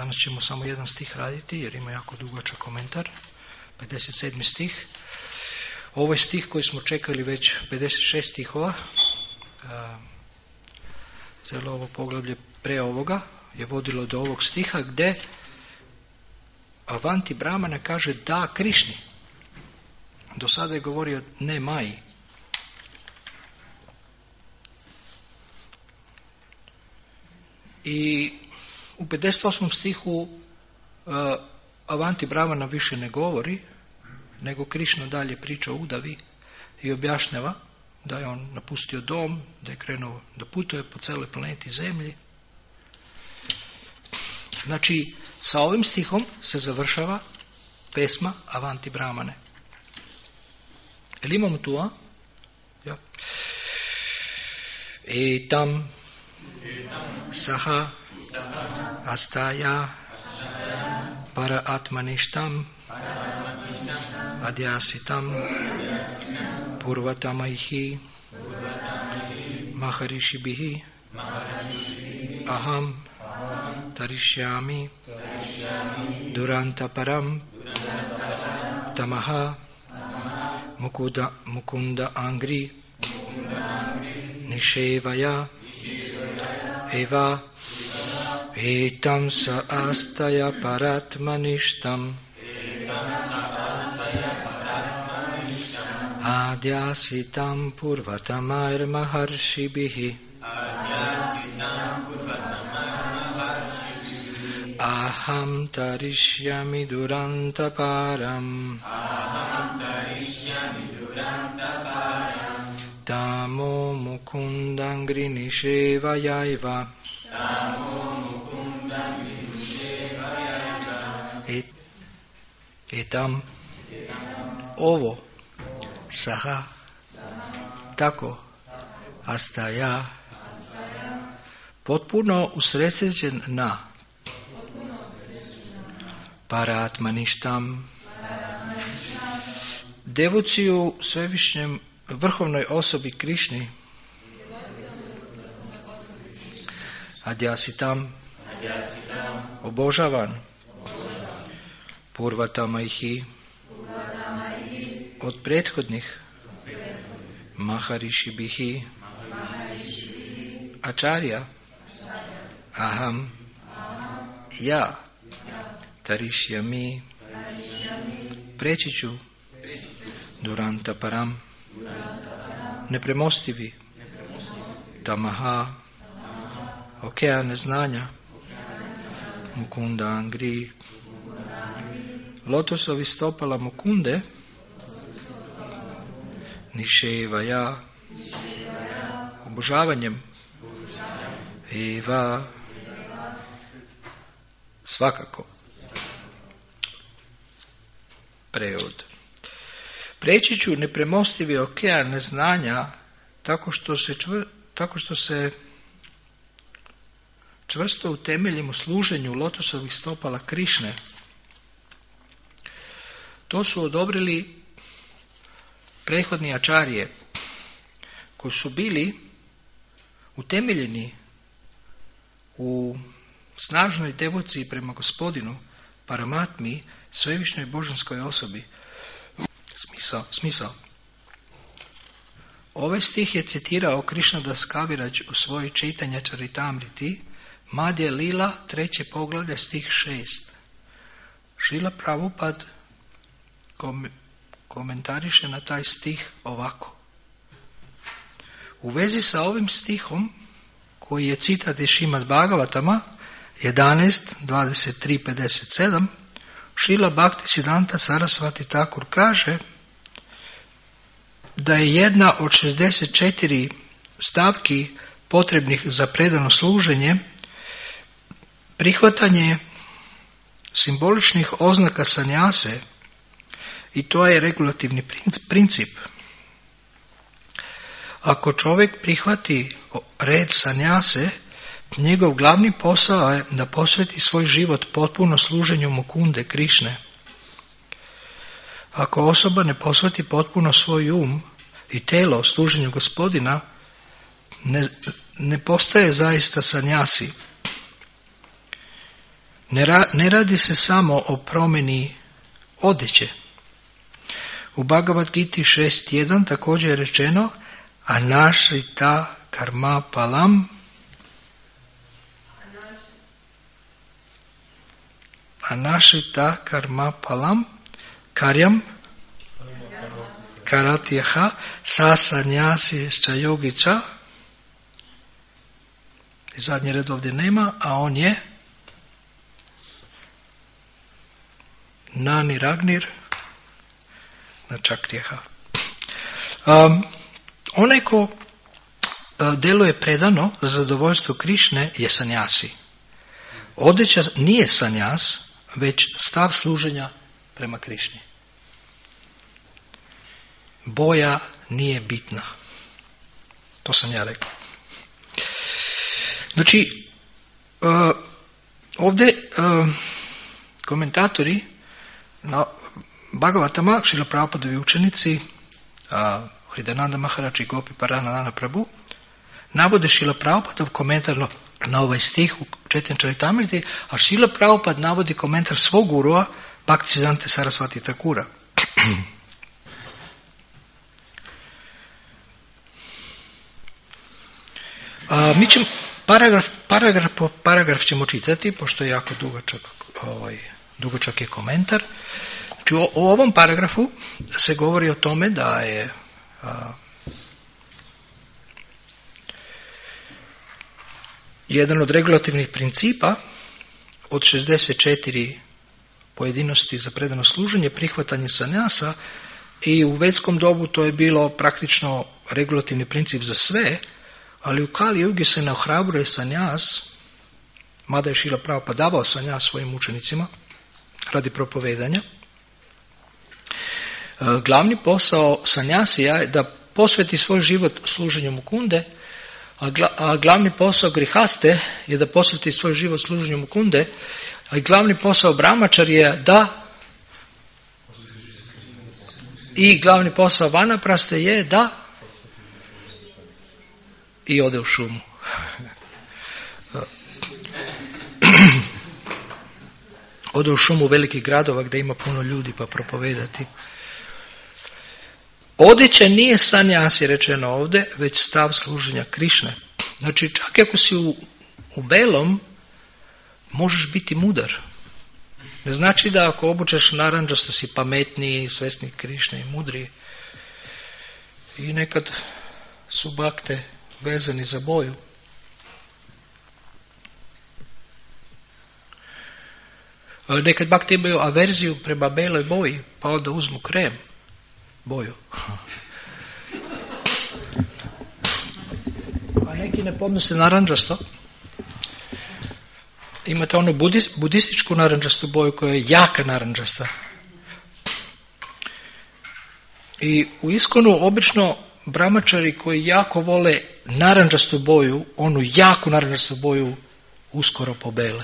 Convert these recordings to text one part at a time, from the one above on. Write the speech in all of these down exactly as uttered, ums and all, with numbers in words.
Danas ćemo samo jedan stih raditi jer ima jako dugačak komentar. pedeset sedmi stih. Ovo je stih koji smo čekali već pedeset šest stihova. Cijelo ovo poglavlje pre ovoga je vodilo do ovog stiha gdje Avanti Brahmana kaže da Krišni. Do sada je govorio ne Maji. I u pedeset osmom stihu uh, Avanti Brahmana više ne govori, nego Krišna dalje priča o udavi i objašnjava da je on napustio dom, da je krenuo da putuje po cijeloj planeti Zemlji. Znači, sa ovim stihom se završava pesma Avanti Brahmane. Jel imamo tu, a? Ja. Etam saha astaya para atmanishtam adhyasitam purvatamaihi maharishibihi aham tarishyami durantaparam tamaha mukunda, mukunda angri nishevaya eva etam sa astaya paratmanishtam adhyasitam purvatamair maharshibihi aham tarishyami durantaparam tamo mukundangri nishevayaiva Et, etam ovo saha tako astaya potpuno usredsređen na paratmaništam devociju svevišnjem vrhovnoj osobi Krišni adhyasitam obožavan purvatamaihi od prethodnih maharishibihi acharya aham ja tarishyami preći ću durantaparam nepremostivi tamaha okean neznanja mukunda angri lotosovi stopala Mukunde niševaya obožavanjem eva svakako prevod. Preći ću nepremostivi okean neznanja tako što se, čvr, tako što se čvrsto utemeljim u služenju lotosovih stopala Krišne. To su odobrili prethodni ačarije koji su bili utemeljeni u snažnoj devociji prema Gospodinu, Paramatmi, svevišnjoj božanskoj osobi. Smisao, smisao. Ovaj stih je citirao Krišnadas Kaviraj u svojoj Čaitanja Charitamriti, Madhya Lila, treće poglavlje, stih šest. Šrila Prabhupada kom, komentariše na taj stih ovako. U vezi sa ovim stihom, koji je citat iz Šrimad Bhagavatama, jedanaest, dvadeset tri, pedeset sedam, Šrila Bhaktisiddhanta Sarasvati Thakur kaže da je jedna od šezdeset četiri stavki potrebnih za predano služenje prihvatanje simboličnih oznaka sanjase, i to je regulativni princip. Ako čovjek prihvati red sanjase, njegov glavni posao je da posveti svoj život potpuno služenju Mukunde, Krišne. Ako osoba ne posveti potpuno svoj um i telo služenju Gospodina, ne, ne postaje zaista sanjasi. Ne, ra, ne radi se samo o promjeni odjeće. U Bhagavad Gita šest jedan također je rečeno Anashrita karma palam Anashrita karma palam karyam karatyaha sasanyasi šajogića. I zadnji red ovdje nema, a on je Nani Ragnir na Čakrjeha. Um, onaj ko uh, deluje predano za zadovoljstvo Krišne je sanjasi. Odjeća nije sanjas, već stav služenja prema Krišni. Boja nije bitna. To sam ja rekao. Znači, uh, ovdje uh, komentatori na Bhagavatama, Šrila Prabhupadovi učenici, uh, Hridayananda Maharaj i Gopi Paranadhana Prabhu, navode Šrila Prabhupadov komentar na, na ovaj stih u Chaitanya Charitamriti, a Šrila Prabhupada navodi komentar svog gurua, Bhaktisiddhanta Sarasvati Thakura. uh, mi ćemo Paragraf, paragraf po paragraf ćemo čitati, pošto je jako dugačak, ovaj, dugačak je komentar. Znači, o, o ovom paragrafu se govori o tome da je a, jedan od regulativnih principa od šezdeset četiri pojedinosti za predano služenje, prihvatanje sanjasa, i u vedskom dobu to je bilo praktično regulativni princip za sve, ali u Kali Jugi se ne ohrabruje sanjas, mada je Šrila Prabhupada davao sanjas svojim učenicima radi propovedanja. Glavni posao sanjasija je da posveti svoj život služenju Mukunde, a glavni posao grihaste je da posveti svoj život služenju Mukunde, a glavni posao brahmačari je da i glavni posao vanapraste je da i ode u šumu. Ode u šumu velikih gradova gdje ima puno ljudi pa propovedati. Odjeća nije sanjas, je rečeno ovdje, već stav služenja Krišne. Znači, čak ako si u, u belom, možeš biti mudar. Ne znači da ako obučeš naranđasto si pametniji, svesni Krišne i mudriji. I nekad su bakte vezani za boju. Nekad bakte imaju averziju prema beloj boji, pa onda uzmu krem, boju. A neki ne podnose naranđasto. Imate onu budis, budističku naranđastu boju koja je jaka naranđasta. I u Iskonu obično brahmačari koji jako vole naranđastu boju, onu jaku naranđastu boju, uskoro pobele.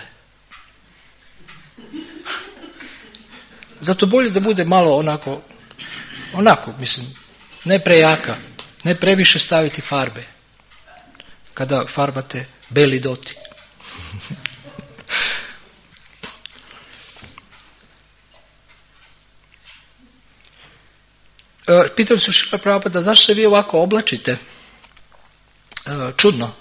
Zato bolje da bude malo onako, onako, mislim, ne prejaka, ne previše staviti farbe, kada farbate beli doti. Pitali su Šrila Prabhupada, zašto se vi ovako oblačite? Čudno.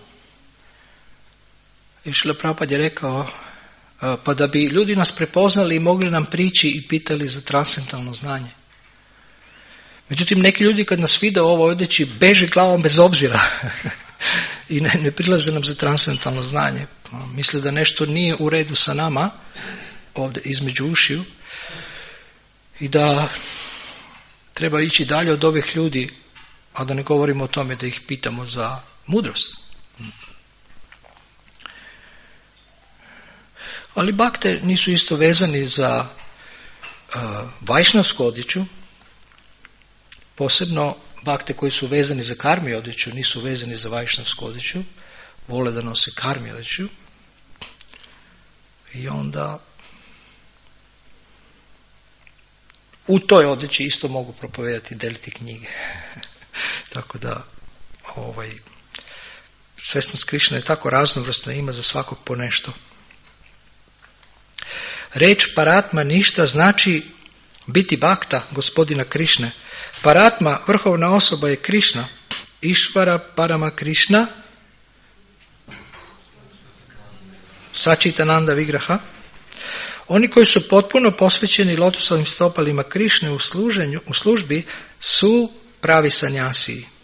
I Šrila Prabhupada je rekao, pa da bi ljudi nas prepoznali i mogli nam prići i pitali za transcendentalno znanje. Međutim, neki ljudi kad nas vide u ovoj odjeći beže glavom bez obzira i ne, ne prilaze nam za transcendentalno znanje. Misle da nešto nije u redu sa nama, ovdje između ušiju, i da treba ići dalje od ovih ljudi, a da ne govorimo o tome da ih pitamo za mudrost. Ali bakte nisu isto vezani za uh, vajšnavsku odjeću, posebno bakte koji su vezani za karmi odjeću nisu vezani za vajšnavsku odjeću, vole da nose karmi odjeću, i onda u toj odjeći isto mogu propovedati i deliti knjige. Tako da ovaj, svesnost Krišne je tako raznovrsna, ima za svakog po nešto. Reč Paratma ništa znači biti bakta gospodina Krišne. Paratma, vrhovna osoba je Krišna. Išvara Parama Krišna, Sačitananda Vigraha. Oni koji su potpuno posvećeni lotosovim stopalima Krišne u, služenju, u službi su pravi sanjasiji. E,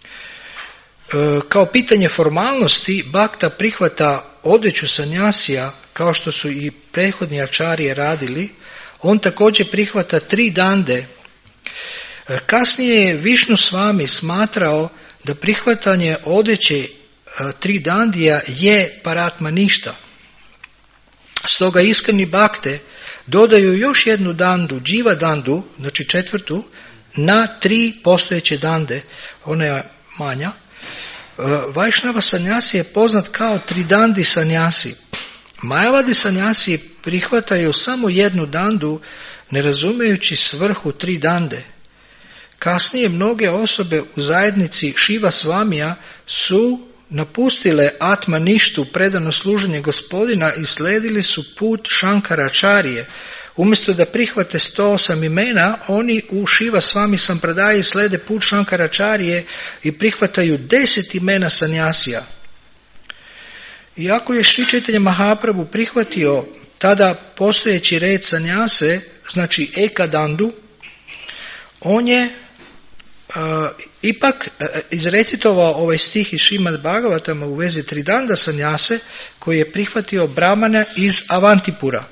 kao pitanje formalnosti, bakta prihvata odjeću sanjasija kao što su i prethodni ačarije radili. On također prihvata tri dande. E, kasnije je Višnu Svami smatrao da prihvatanje odjeće e, tri dandija je paratma ništa. Stoga iskreni bakte dodaju još jednu dandu, dživa dandu, znači četvrtu, na tri postojeće dande, ona je manja. Vajšnava sanjasi je poznat kao tridandi sanjasi. Majavadi sanjasi prihvataju samo jednu dandu, ne razumejući svrhu tri dande. Kasnije mnoge osobe u zajednici Šiva Svamija su napustile Atma ništu, predano služenje gospodina, i sledili su put Šankaračarije. Umjesto da prihvate sto osam imena, oni u Šiva Svami Sampradaji slede put Šankaračarije i prihvataju deset imena sanjasija. Iako je Šri Čaitanja Mahaprabhu prihvatio tada postojeći red sanjase, znači ekadandu, on je Uh, ipak uh, izrecitovao ovaj stih iz Šrimad Bhagavatama u vezi tridanda sanjase koji je prihvatio Brahmana iz Avantipura.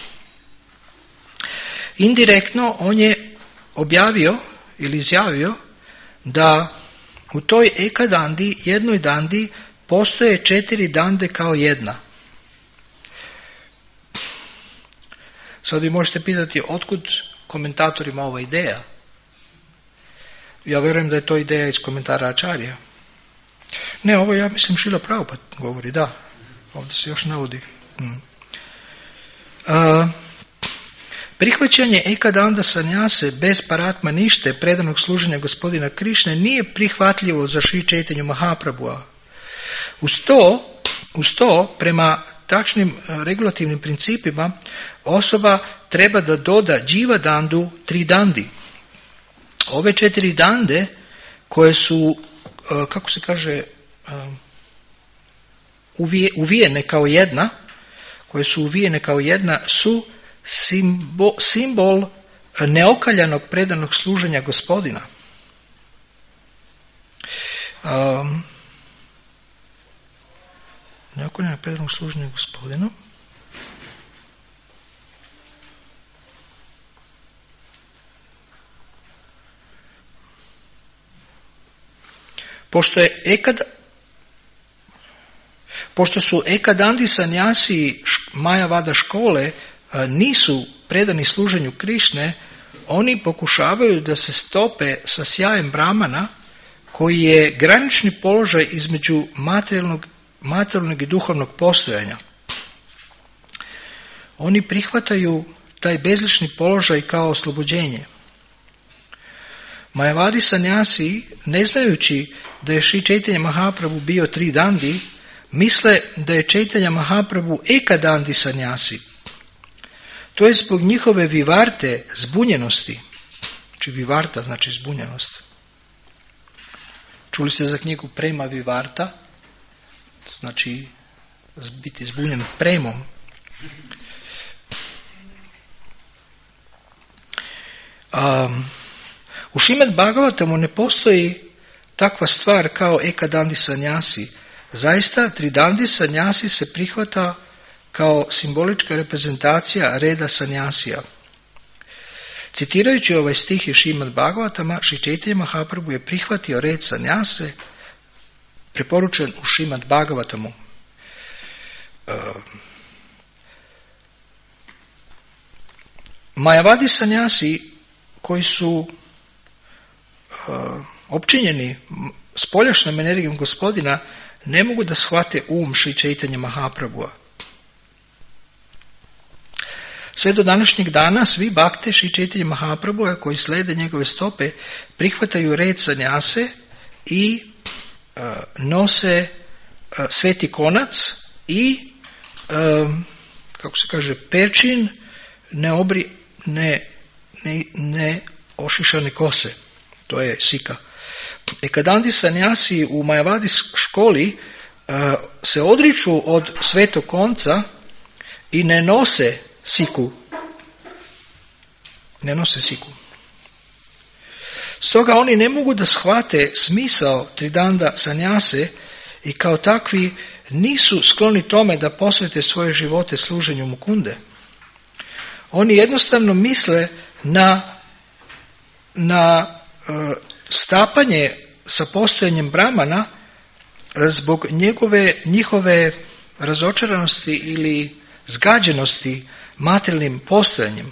Indirektno on je objavio ili izjavio da u toj ekadandi, jednoj dandi, postoje četiri dande kao jedna. Sad vi možete pitati otkud komentatorima ova ideja. Ja vjerujem da je to ideja iz komentara Ačarija. Ne, ovo ja mislim Šrila Prabhupada govori, da. Ovdje se još navodi. Hmm. Uh, prihvaćanje ekadanda sanjase bez paratma nište, predanog služenja gospodina Krišne, nije prihvatljivo za Šri Čaitanju Mahaprabhua. Uz to, uz to, prema tačnim regulativnim principima, osoba treba da doda dživa dandu tri dandi. Ove četiri dande koje su, kako se kaže, uvijene kao jedna, koje su uvijene kao jedna, su simbol, simbol neokaljanog predanog služenja gospodina. Um, neokaljanog predanog služenja gospodinu. Pošto, je ekad, pošto su ekadandi sanjasi Majavada škole nisu predani služenju Krišne, oni pokušavaju da se stope sa sjajem Brahmana, koji je granični položaj između materijalnog, materijalnog i duhovnog postojanja. Oni prihvataju taj bezlični položaj kao oslobođenje. Majavadi sanjasi, ne znajući da je Šri Čaitanja Mahaprabhu bio tri dandi, misle da je Čaitanja Mahaprabhu ekadandi sanjasi. To je zbog njihove vivarte, zbunjenosti. Znači vivarta znači zbunjenost. Čuli ste za knjigu Prema Vivarta? Znači biti zbunjen premom. Um, U Šrimad Bhagavatamu ne postoji takva stvar kao ekadandi sanjasi. Zaista, tridandi sanjasi se prihvata kao simbolička reprezentacija reda sanjasija. Citirajući ovaj stih iz Šrimad Bhagavatama, Šri Čaitanja Mahaprabhu je prihvatio red sanjase preporučen u Šrimad Bhagavatamu. Uh, Majavadi sanjasi koji su opčinjeni spoljašnjom energijom gospodina ne mogu da shvate um Šri Čaitanja Mahaprabhua. Sve do današnjeg dana svi bakte Šri Čaitanja Mahaprabhua koji slede njegove stope prihvataju red sanjase i uh, nose sveti konac i, kako se kaže, perčin ne, obri, ne, ne, ne ošišane kose. To je sika. Ekadandi sanjasi u Majavadi školi uh, se odriču od svetog konca i ne nose siku. Ne nose siku. Stoga oni ne mogu da shvate smisao tridanda sanjase i kao takvi nisu skloni tome da posvete svoje živote služenju Mukunde. Oni jednostavno misle na, na uh, stapanje sa postojanjem Brahmana zbog njegove, njihove razočaranosti ili zgađenosti materijalnim postojanjem.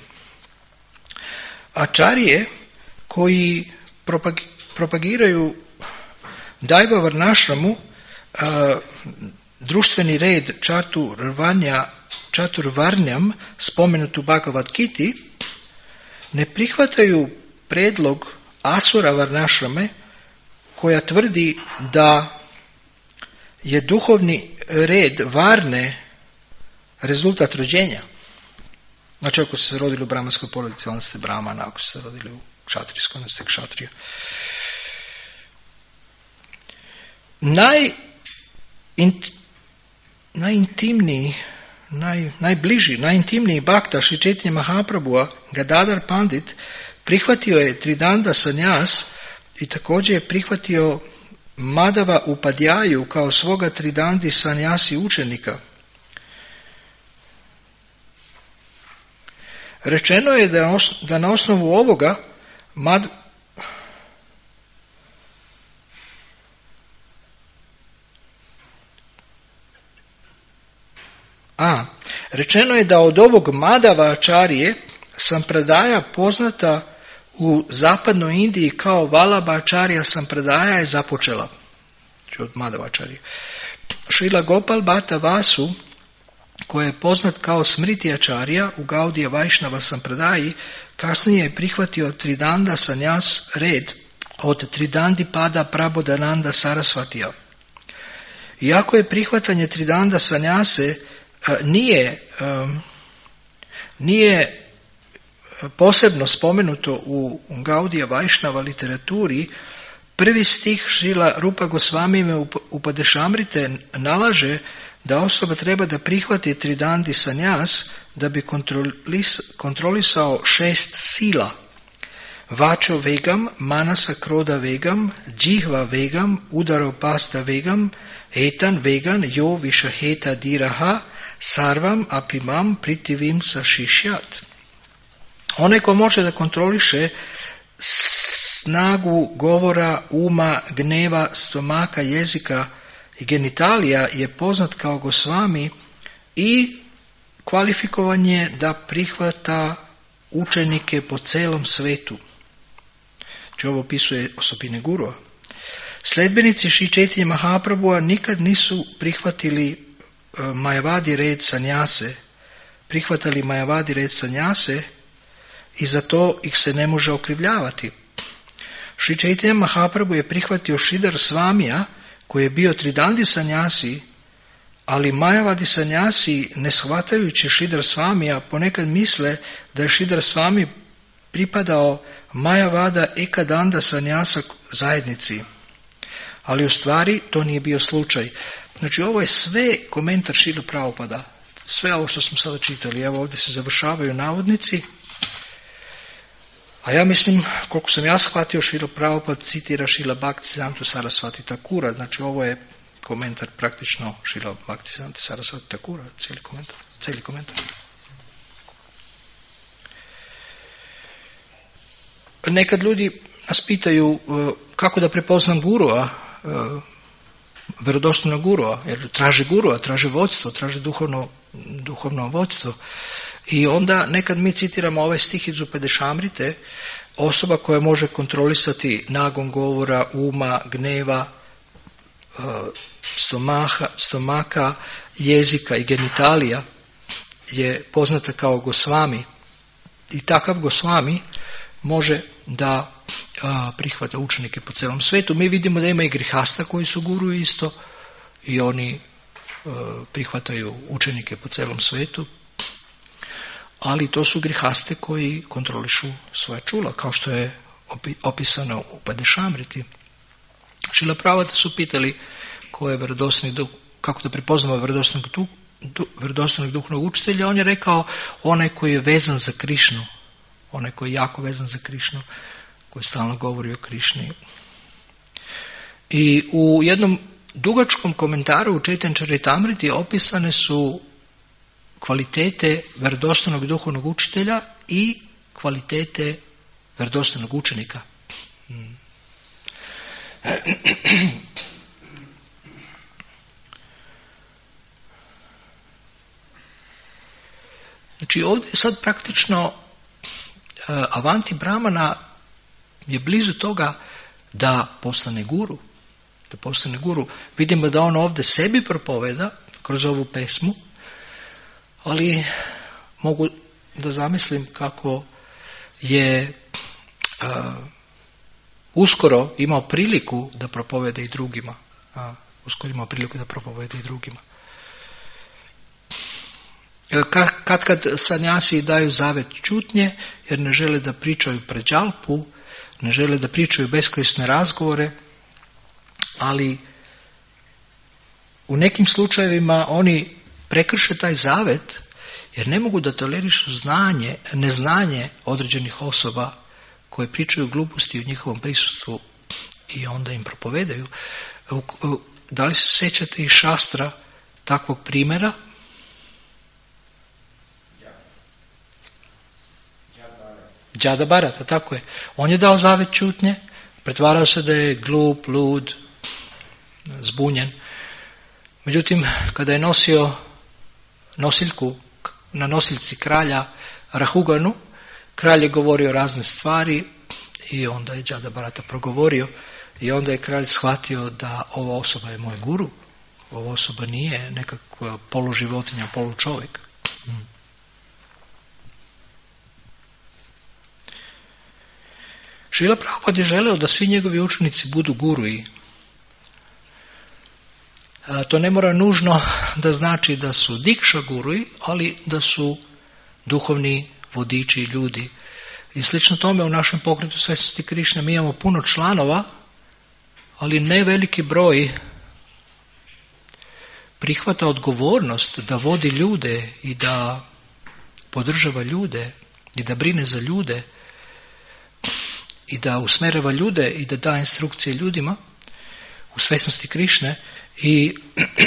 Ačarije koji propag, propagiraju Daiva Varnašramu, a, društveni red Čaturvanja, Čaturvarnjam, spomenutu Bhagavad Giti, ne prihvataju predlog Asura Varnašrame koja tvrdi da je duhovni red Varne rezultat rođenja. Znači, ako ste se rodili u brahmanskoj porodici, onda ste brahmana, ako ste se rodili u kšatrijskoj, onda ste kšatrija. Naj, int, najintimniji, naj, najbliži, najintimniji bhakta Šri Chaitanya Mahaprabhua, Gadadhar Pandit, prihvatio je tridanda sanjas i također je prihvatio Madhava Upadjaju kao svoga tridandi sanjasi učenika. Rečeno je da, da na osnovu ovoga Mad... A, rečeno je da od ovog Madhava Ačarije sampradaja poznata u zapadnoj Indiji kao Valabha Ačarija sampradaja je započela. Znači od Madhava Ačarije. Šrila Gopal Bhatta Vasu, koji je poznat kao Smriti Ačarija u Gaudija Vajšnava sampradaji, kasnije je prihvatio tridanda sanjas red od tridandi pada Prabodhananda Sarasvatija. Iako je prihvatanje tridanda sanjase nije, nije posebno spomenuto u Gaudija Vajšnava literaturi, prvi stih Šrila Rupa Gosvamijeve Upadešamrite nalaže da osoba treba da prihvati tridandi sanjas da bi kontrolis, kontrolisao šest sila. Vačo vegam, manasa kroda vegam, džihva vegam, udaro pasta vegam, etan vegan, jo višaheta diraha, sarvam apimam pritivim sašišjat. Onaj ko može da kontroliše snagu govora, uma, gneva, stomaka, jezika i genitalija je poznat kao Gosvami i kvalifikovan je da prihvata učenike po celom svetu. Znači ovo opisuje osobine gurua. Sledbenici Šri Chaitanya Mahaprabhua nikad nisu prihvatili uh, Majavadi red sanjase, prihvatali Majavadi red sanjase i zato ih se ne može okrivljavati. Šri Chaitanya Mahaprabhu je prihvatio Šridhar Svamija koji je bio tridandi sanjasi, ali Majavadi sanjasi, ne shvatajući Šridhar Svamija, ponekad misle da je Šridhar Svami pripadao Majavada Ekadanda sanjasa zajednici. Ali u stvari to nije bio slučaj. Znači ovo je sve komentar Šrila Prabhupada. Sve ovo što smo sada čitali. Evo ovdje se završavaju navodnici. A ja mislim, koliko sam ja shvatio, Šrila Prabhupada citira Šrila Bhaktisiddhanta Sarasvati Thakura. Znači ovo je komentar praktično Šrila Bhaktisiddhanta Sarasvati Thakura. Cijeli komentar. Cijeli komentar. Nekad ljudi nas pitaju kako da prepoznam gurua, vjerodostojnog gurua, jer traže gurua, traže vodstvo, traže duhovno, duhovno vodstvo. I onda nekad mi citiramo ovaj stih iz Upadešamrite, osoba koja može kontrolisati nagon govora, uma, gneva, stomaha, stomaka, jezika i genitalija je poznata kao Gosvami. I takav Gosvami može da a, prihvata učenike po celom svetu. Mi vidimo da ima i grihasta koji su guru isto i oni a, prihvataju učenike po celom svetu. ali to su grihaste koji kontrolišu svoja čula, kao što je opisano u Padešamriti. Šrila Prabhupada su pitali ko je vjerodostojni duh, kako da prepoznamo vjerodostojnog duh, vjerodostojnog duhovnog učitelja. On je rekao onaj koji je vezan za Krišnu, onaj koji je jako vezan za Krišnu, koji stalno govori o Krišni. I u jednom dugačkom komentaru u Chaitanya Charitamriti opisane su kvalitete vjerodostojnog duhovnog učitelja i kvalitete vjerodostojnog učenika. Znači ovdje sad praktično Avanti Brahmana je blizu toga da postane guru. Da postane guru. Vidimo da on ovdje sebi propoveda kroz ovu pesmu, ali mogu da zamislim kako je uh, uskoro imao priliku da propovede i drugima. Uh, uskoro imao priliku da propovede i drugima. Kad kad sanjasi daju zavet čutnje, jer ne žele da pričaju pred džalpu, ne žele da pričaju beskorisne razgovore, ali u nekim slučajevima oni prekrše taj zavet jer ne mogu da tolerišu znanje, neznanje određenih osoba koje pričaju gluposti u njihovom prisustvu i onda im propovedaju. Da li se sjećate iz šastra takvog primjera? Džada Barata, tako je. On je dao zavet čutnje, pretvarao se da je glup, lud, zbunjen. Međutim, kada je nosio nosiljku na nosiljci kralja Rahuganu, kralj je govorio razne stvari i onda je Džada Barata progovorio i onda je kralj shvatio da ova osoba je moj guru, ova osoba nije nekakva poluživotinja, polučovjek. Hmm. Šrila Prabhupada je želeo da svi njegovi učenici budu gurui. A to ne mora nužno da znači da su dikša gurui, ali da su duhovni vodiči i ljudi. I slično tome u našem pokretu Svesnosti Krišne mi imamo puno članova, ali ne veliki broj prihvata odgovornost da vodi ljude i da podržava ljude i da brine za ljude i da usmerava ljude i da da instrukcije ljudima u Svesnosti Krišne. I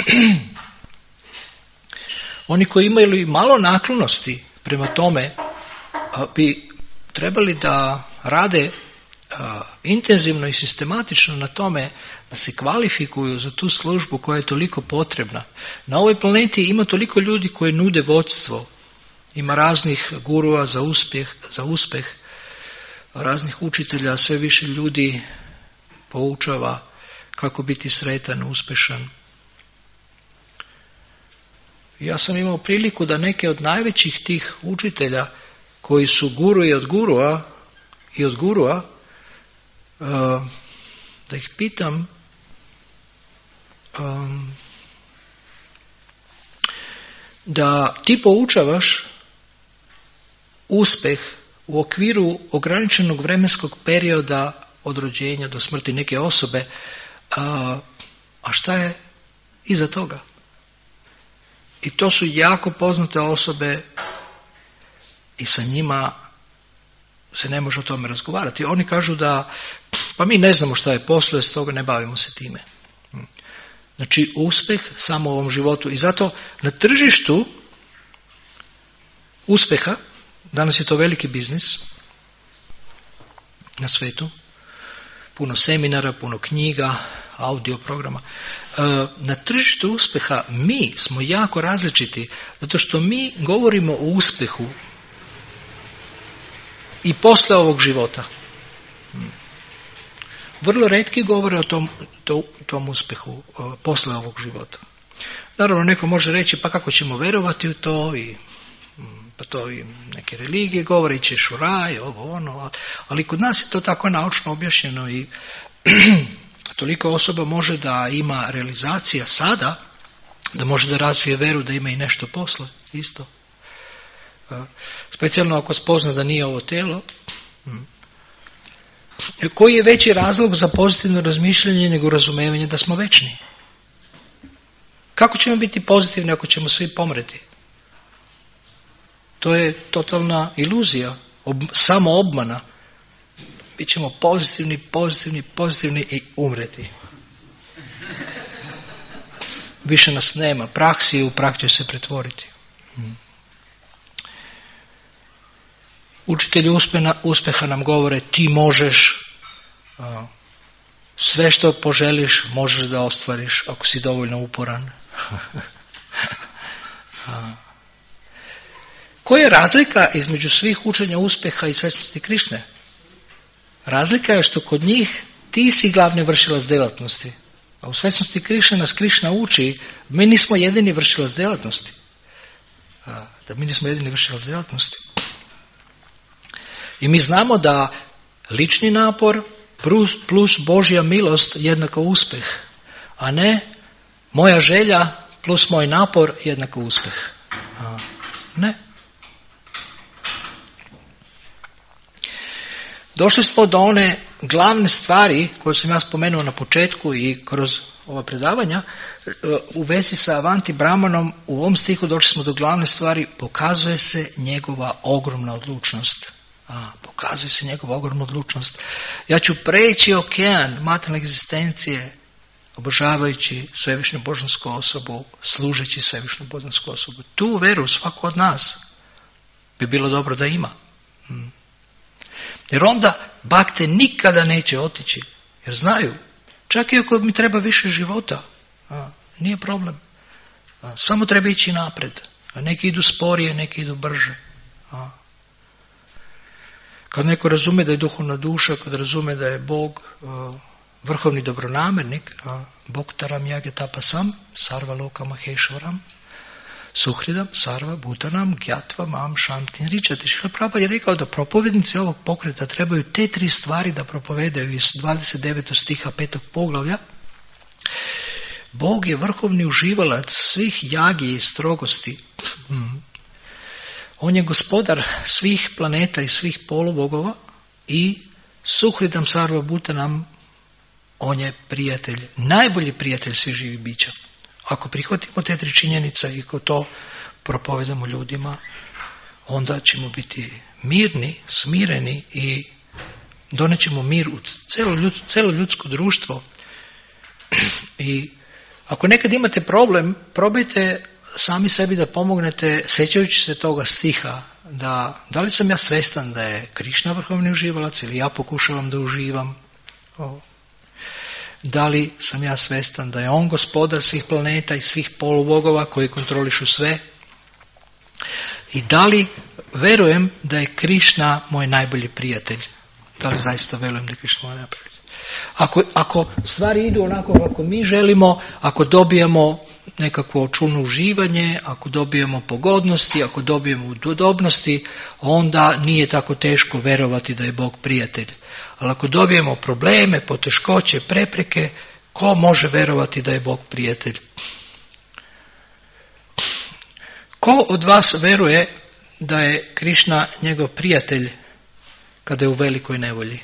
oni koji imaju malo naklonosti prema tome bi trebali da rade a, intenzivno i sistematično na tome da se kvalifikuju za tu službu koja je toliko potrebna. Na ovoj planeti ima toliko ljudi koji nude vodstvo, ima raznih gurua za uspjeh, za uspjeh, raznih učitelja, sve više ljudi poučava kako biti sretan, uspješan. Ja sam imao priliku da neke od najvećih tih učitelja koji su guru i od gurua i od gurua, da ih pitam da ti poučavaš uspjeh u okviru ograničenog vremenskog perioda od rođenja do smrti neke osobe, a, a šta je iza toga? I to su jako poznate osobe i sa njima se ne može o tome razgovarati. Oni kažu da pa mi ne znamo šta je poslije, stoga ne bavimo se time. Znači uspjeh samo u ovom životu. I zato na tržištu uspjeha, danas je to veliki biznis na svetu, puno seminara, puno knjiga, audio programa. Na tržištu uspjeha mi smo jako različiti, zato što mi govorimo o uspjehu i posle ovog života. Vrlo retki govore o tom, to, tom uspjehu posle ovog života. Naravno, neko može reći, pa kako ćemo verovati u to, i pa to i neke religije govore, i ćeš u raj, ovo, ono, ali kod nas je to tako naučno objašnjeno i toliko osoba može da ima realizacija sada, da može da razvije veru da ima i nešto posle, isto. specijalno ako spozna da nije ovo telo. Koji je veći razlog za pozitivno razmišljanje nego razumevanje da smo večni? Kako ćemo biti pozitivni ako ćemo svi pomreti? To je totalna iluzija, ob, samo obmana. Bićemo pozitivni, pozitivni, pozitivni i umreti. Više nas nema. Praksi u prah će se pretvoriti. Učitelji uspjeha nam govore ti možeš, sve što poželiš možeš da ostvariš ako si dovoljno uporan. Koja je razlika između svih učenja uspjeha i svjesnosti Krišne? Razlika je što kod njih ti si glavni vršilac djelatnosti. A u svjesnosti Krišne nas Krišna uči, mi nismo jedini vršilac djelatnosti. Da mi nismo jedini vršilac djelatnosti. I mi znamo da lični napor plus, plus Božja milost jednako uspjeh. A ne moja želja plus moj napor jednako uspjeh. A, ne. Došli smo do one glavne stvari koje sam ja spomenuo na početku i kroz ova predavanja u vezi sa Avanti Brahmanom. U ovom stihu došli smo do glavne stvari, pokazuje se njegova ogromna odlučnost. A, pokazuje se njegova ogromna odlučnost. Ja ću preći okean materijalne egzistencije obožavajući svevišnju božansku osobu, služeći svevišnju božansku osobu. Tu veru svako od nas bi bilo dobro da ima. Hmm. Jer onda bakte nikada neće otići. Jer znaju, čak i ako mi treba više života, a, nije problem. A, samo treba ići napred. A neki idu sporije, neki idu brže. A. Kad neko razume da je duhovna duša, kad razume da je Bog a, vrhovni dobronamernik, a, Bog taram jage tapasam, sarva loka maheshvaram, suhridam, sarva, butanam, gjatva, mam, šamtin, ričati. Šrila Prabhupada je rekao da propovednici ovog pokreta trebaju te tri stvari da propovedaju iz dvadeset devetog stiha petog poglavlja. Bog je vrhovni uživalac svih jagi i strogosti. On je gospodar svih planeta i svih polubogova i suhridam, sarva, butanam, on je prijatelj, najbolji prijatelj svih živih bića. Ako prihvatimo te tri činjenice i ko to propovedamo ljudima, onda ćemo biti mirni, smireni i donećemo mir u celo, ljud, celo ljudsko društvo. I ako nekad imate problem, probajte sami sebi da pomognete sjećajući se toga stiha, da, da li sam ja svestan da je Krišna vrhovni uživalac ili ja pokušavam da uživam. O. Da li sam ja svestan da je on gospodar svih planeta i svih polubogova koji kontrolišu sve? I da li verujem da je Krišna moj najbolji prijatelj? Da li zaista verujem da je Krišna moj najbolji prijatelj? Ako, ako stvari idu onako kako mi želimo, ako dobijemo nekakvo čulno uživanje, ako dobijemo pogodnosti, ako dobijemo udobnosti, onda nije tako teško verovati da je Bog prijatelj. Ali ako dobijemo probleme, poteškoće, prepreke, ko može verovati da je Bog prijatelj? Ko od vas veruje da je Krišna njegov prijatelj kada je u velikoj nevolji?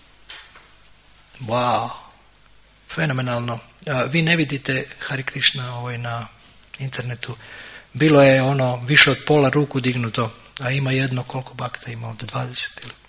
Wow, fenomenalno. Vi ne vidite Hare Krišna ovaj na internetu. Bilo je ono više od pola ruku dignuto, a ima jedno, koliko bakta ima ovdje, dvadeset ili...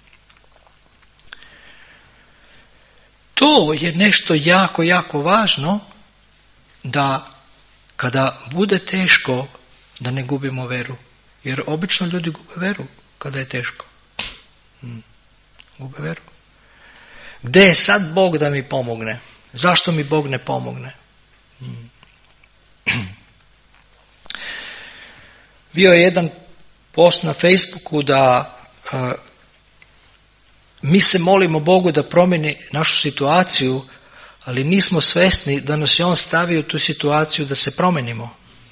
To je nešto jako, jako važno, da kada bude teško da ne gubimo veru. Jer obično ljudi gube veru kada je teško. Hmm. Gube veru. Gdje je sad Bog da mi pomogne? Zašto mi Bog ne pomogne? Hmm. Bio je jedan post na Facebooku da uh, mi se molimo Bogu da promijeni našu situaciju, ali nismo svjesni da nas je On stavio u tu situaciju da se promijenimo.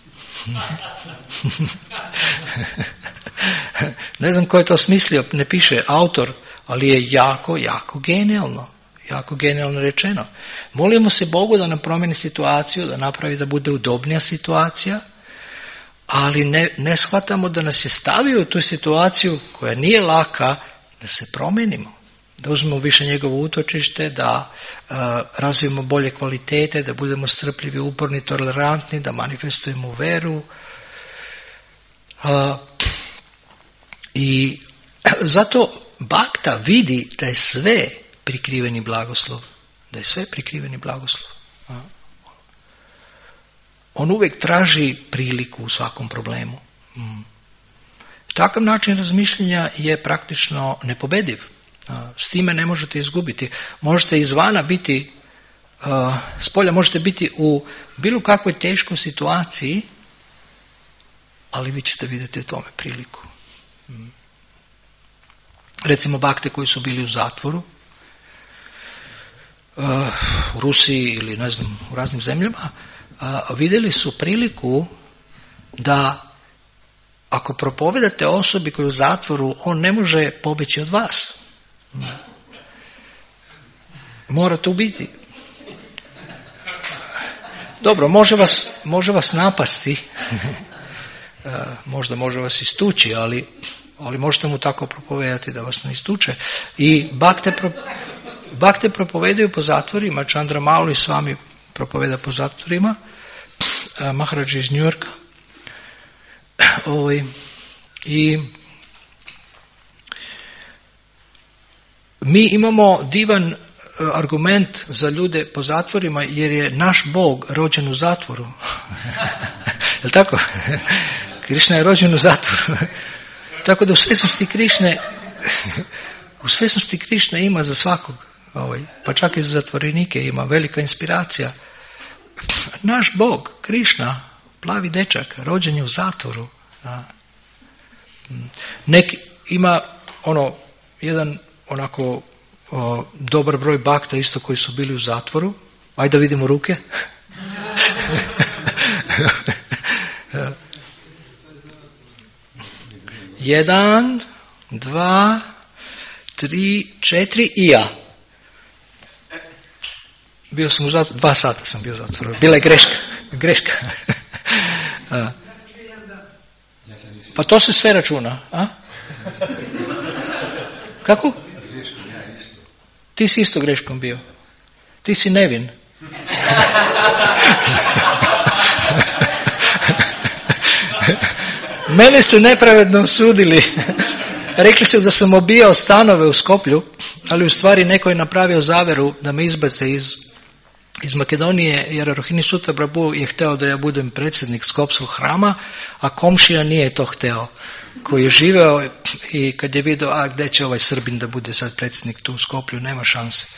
Ne znam ko je to smislio, ne piše autor, ali je jako, jako genijalno. Jako genijalno rečeno. Molimo se Bogu da nam promijeni situaciju, da napravi da bude udobnija situacija, ali ne, ne shvatamo da nas je stavio u tu situaciju koja nije laka, da se promijenimo, da uzmemo više njegovo utočište, da uh, razvijemo bolje kvalitete, da budemo strpljivi, uporni, tolerantni, da manifestujemo veru. Uh, I zato Bhakta vidi da je sve prikriveni blagoslov, da je sve prikriveni blagoslov. Uh. On uvijek traži priliku u svakom problemu. Mm. Takav način razmišljanja je praktično nepobediv. S time ne možete izgubiti. Možete izvana biti, s polja možete biti u bilo kakvoj teškoj situaciji, ali vi ćete vidjeti u tome priliku. Mm. Recimo bakte koji su bili u zatvoru, u Rusiji ili ne znam, u raznim zemljama, vidjeli su priliku da ako propovedate osobi koji je u zatvoru, on ne može pobjeći od vas. Mora tu biti. Dobro, može vas, može vas napasti, možda može vas istući, ali, ali možete mu tako propovedati da vas ne istuče. I bakte, pro, bakte propovedaju po zatvorima, Chandra Mauli s vami propoveda po zatvorima, Maharađa iz New Yorka. Ovaj, I mi imamo divan argument za ljude po zatvorima, jer je naš Bog rođen u zatvoru. Jel' tako? Krišna je rođen u zatvoru. Tako da u svjesnosti Krišne u svjesnosti Krišne ima za svakog, ovaj, pa čak i za zatvorenike ima velika inspiracija. Naš Bog, Krišna, plavi dečak, rođen je u zatvoru. Neki, ima ono, jedan onako o, dobar broj bakta isto koji su bili u zatvoru. Ajde da vidimo ruke. Jedan, dva, tri, četiri i ja. Bio sam u zatvoru, dva sata sam bio u zatvoru. Bila je greška. Greška. Pa to se sve računa, a? Kako? Ti si isto greškom bio. Ti si nevin. Mene su nepravedno osudili. Rekli su da sam obijao stanove u Skoplju, ali u stvari neko je napravio zaveru da me izbace iz, iz Makedonije, jer Rohini Suta Prabhu je hteo da ja budem predsjednik Skopskog hrama, a komšija nije to hteo, koji je živeo i kad je vidio, a gdje će ovaj Srbin da bude sad predsjednik tu u Skoplju, nema šanse.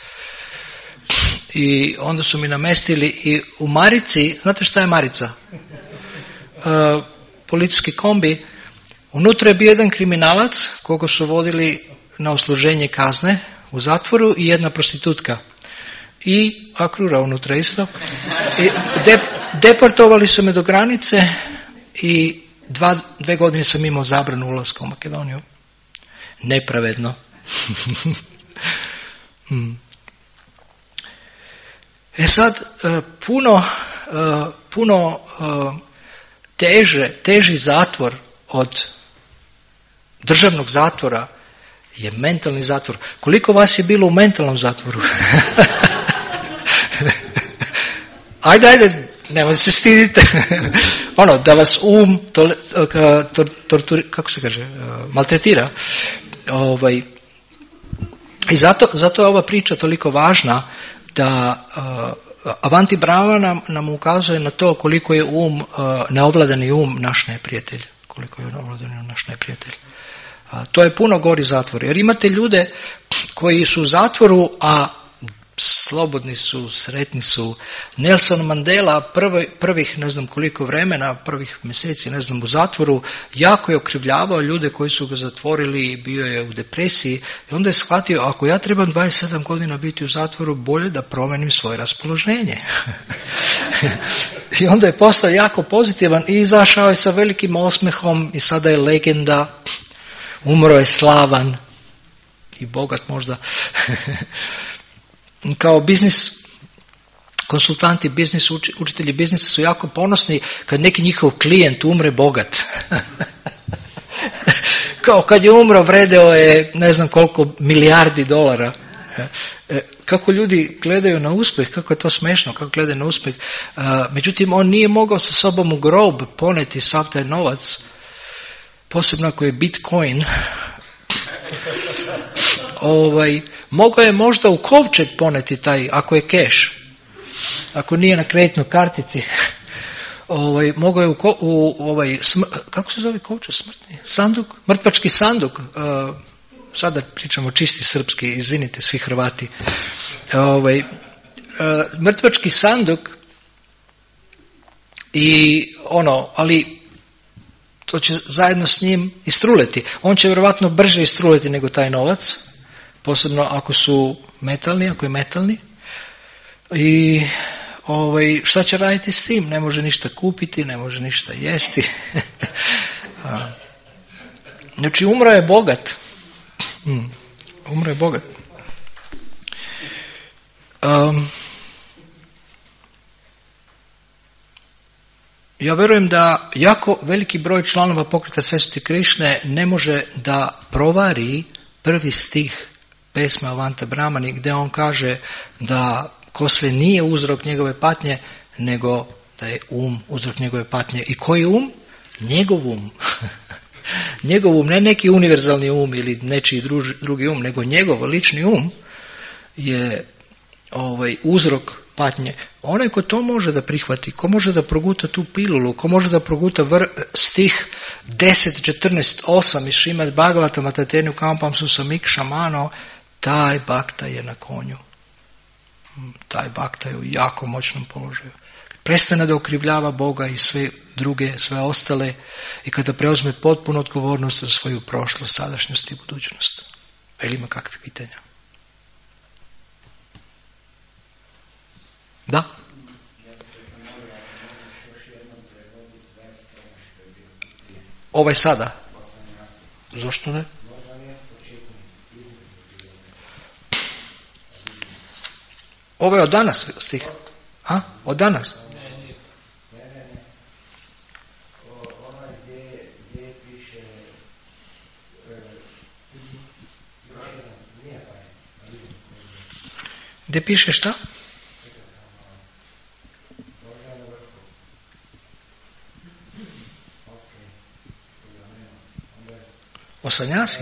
I onda su mi namestili i u Marici, znate šta je Marica? Uh, policijski kombi, unutra je bio jedan kriminalac koga su vodili na odsluženje kazne u zatvoru i jedna prostitutka. I akrura unutra isto. I de, deportovali su me do granice i dva, dve godine sam imao zabranu ulaska u Makedoniju. Nepravedno. hmm. E sad, puno, puno teže, teži zatvor od državnog zatvora je mentalni zatvor. Koliko vas je bilo u mentalnom zatvoru? Ajde, ajde, nemojte se stidite. Ono, da vas um, to, to, tortur, kako se kaže, maltretira. Ovaj, I zato, zato je ova priča toliko važna, da uh, Avanti Brahma nam, nam ukazuje na to koliko je um, uh, neovladani um naš neprijatelj. Koliko je neovladani um naš neprijatelj. Uh, to je puno gori zatvor. Jer imate ljude koji su u zatvoru, a slobodni su, sretni su. Nelson Mandela prvi, prvih ne znam koliko vremena, prvih mjeseci ne znam u zatvoru, jako je okrivljavao ljude koji su ga zatvorili i bio je u depresiji i onda je shvatio, ako ja trebam dvadeset sedam godina biti u zatvoru, bolje da promenim svoje raspoloženje. I onda je postao jako pozitivan i izašao je sa velikim osmehom i sada je legenda, umro je slavan i bogat možda. Kao biznis konsultanti, biznis, učitelji biznisa su jako ponosni kad neki njihov klijent umre bogat. Kao kad je umro vredeo je ne znam koliko milijardi dolara. Kako ljudi gledaju na uspjeh, kako je to smešno, kako gledaju na uspjeh. Međutim, on nije mogao sa sobom u grob poneti sav taj novac, posebno ako je Bitcoin. Ovaj, mogao je možda u kovčeg poneti taj, ako je keš, ako nije na kreditnoj kartici. Ovaj, mogao je u, ko, u ovaj, smr, kako se zove kovčeg, smrtni sanduk, mrtvački sanduk. Uh, sada pričamo čisti srpski, izvinite svi Hrvati. Ovaj, uh, mrtvački sanduk i ono, ali to će zajedno s njim istruleti. On će vjerovatno brže istruleti nego taj novac, posebno ako su metalni, ako je metalni. I ovaj, šta će raditi s tim? Ne može ništa kupiti, ne može ništa jesti. Znači, umro je bogat. Hmm. Umro je bogat. Um, ja vjerujem da jako veliki broj članova pokreta Svetosti Krišne ne može da provari prvi stih pesme Avante Brahmani, gdje on kaže da ko sve nije uzrok njegove patnje, nego da je um uzrok njegove patnje. I koji um? Njegov um. Njegov um, ne neki univerzalni um ili nečiji druži, drugi um, nego njegov lični um je ovaj, uzrok patnje. Onaj ko to može da prihvati, ko može da proguta tu pilulu, ko može da proguta vr, stih deset, četrnaest, osam iz Šrimad Bhagavatam Atatenu Kampam Susamik Šamano, taj bakta je na konju. Taj bakta je u jako moćnom položaju. Prestane da okrivljava Boga i sve druge, sve ostale, i kada preuzme potpunu odgovornost za svoju prošlost, sadašnjost i budućnost. A ili ima kakve pitanja? Da? Ovaj sada? Zašto ne? Ovo je od danas stih. A? Od danas? Gdje piše šta? O sanjasi?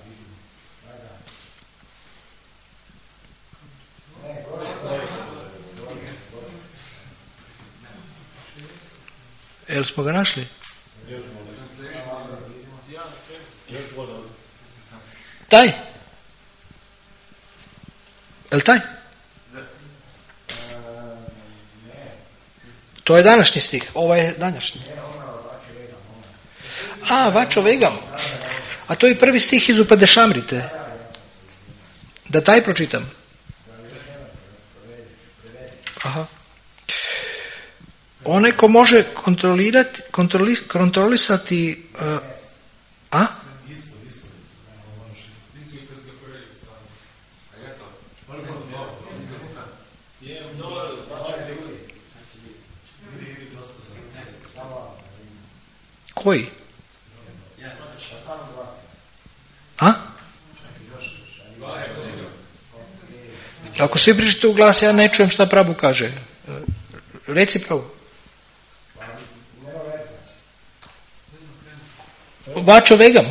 Jel smo ga našli? Taj? Jel taj? To je današnji stih. Ovo je današnji. A, Vačo Vegam. A to je prvi stih iz Upadešamrite. Da taj pročitam. Aha. Onaj ko može kontrolirati, kontroli, kontrolisati... Uh, a? Koji? A? Ako svi pričate u glas, ja ne čujem šta Prabhu kaže. Reci Prabhu. Vačo Vegam.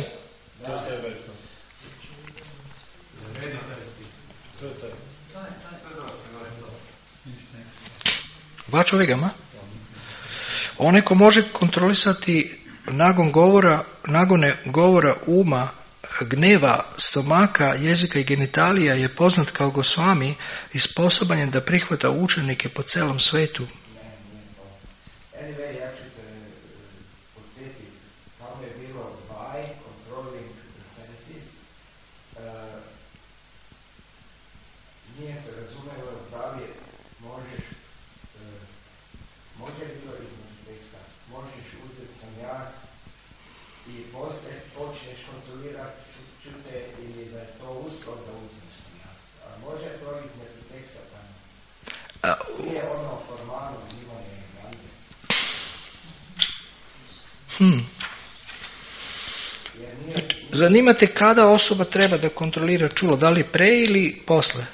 Vačo Vegam, a? Onaj ko može kontrolisati nagon govora, nagone govora uma, gneva, stomaka, jezika i genitalija je poznat kao Gosvami i sposoban je da prihvata učenike po celom svetu. Hmm. Zanima te kada osoba treba da kontrolira čulo, da li pre ili posle?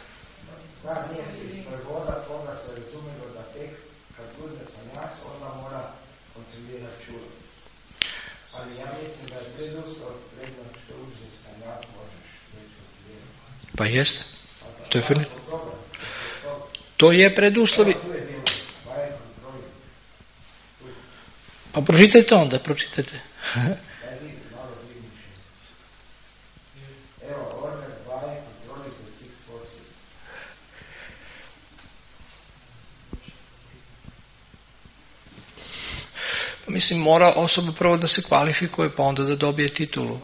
Pa jeste. To je, to je preduslovi. Pa pročitajte onda, pročitajte. Mislim, mora osoba prvo da se kvalifikuje, pa onda da dobije titulu.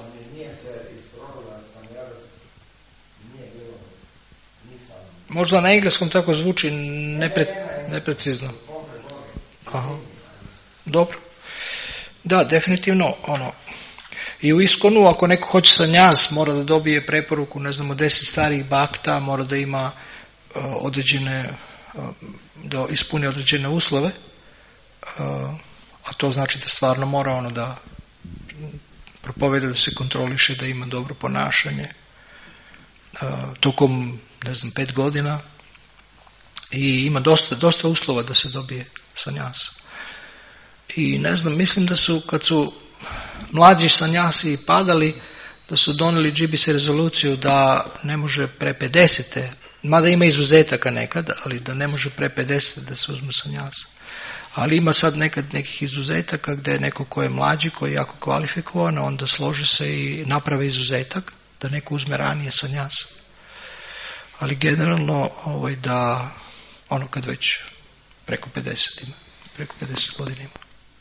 Možda na engleskom tako zvuči nepre, neprecizno. Aha. Dobro. Da, definitivno, ono, i u Iskonu, ako neko hoće sanjas, mora da dobije preporuku, ne znamo, deset starih bakta, mora da ima uh, određene, uh, da ispuni određene uslove, uh, a to znači da stvarno mora ono da propoveda, da se kontroliše, da ima dobro ponašanje, uh, tokom, ne znam, pet godina, i ima dosta, dosta uslova da se dobije sanjas. I ne znam, mislim da su, kad su mlađi sanjasi padali, da su donijeli G B C rezoluciju da ne može pre pedesete, mada ima izuzetaka nekad, ali da ne može pre pedesete da se uzme sanjas. Ali ima sad nekad nekih izuzetaka gdje je neko ko je mlađi, koji je jako kvalifikovan, onda složi se i naprave izuzetak da neko uzme ranije sanjas. Ali generalno ovaj, da ono kad već preko pedeset ima, preko pedeset godina ima.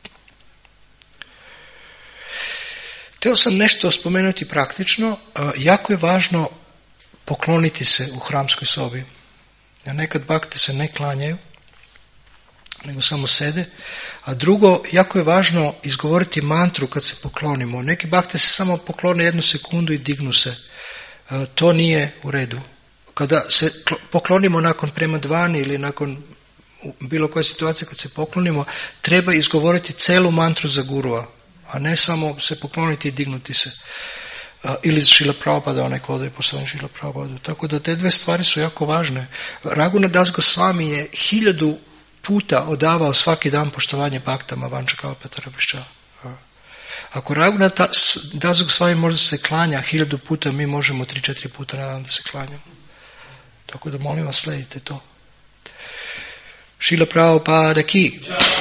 Htio sam nešto spomenuti praktično. Jako je važno pokloniti se u hramskoj sobi. Jer nekad bakte se ne klanjaju, nego samo sede. A drugo, jako je važno izgovoriti mantru kad se poklonimo. Neki bakte se samo poklone jednu sekundu i dignu se. To nije u redu. Kada se poklonimo nakon prema dvani ili nakon bilo koje situacije kad se poklonimo, treba izgovoriti celu mantru za gurua, a ne samo se pokloniti i dignuti se. Uh, ili Šrila Prabhupada, onaj ko odaje poslanje Šrila Prabhupadu. Tako da te dve stvari su jako važne. Raghunath Das Goswami je hiljadu puta odavao svaki dan poštovanje baktama Vanča Kalpatara Bišća. Uh. Ako Raghunath Das Goswami možda se klanja hiljadu puta, mi možemo tri, četiri puta na dan da se klanjamo. Tako da molim vas, sledite to. Šrila Prabhupada ki.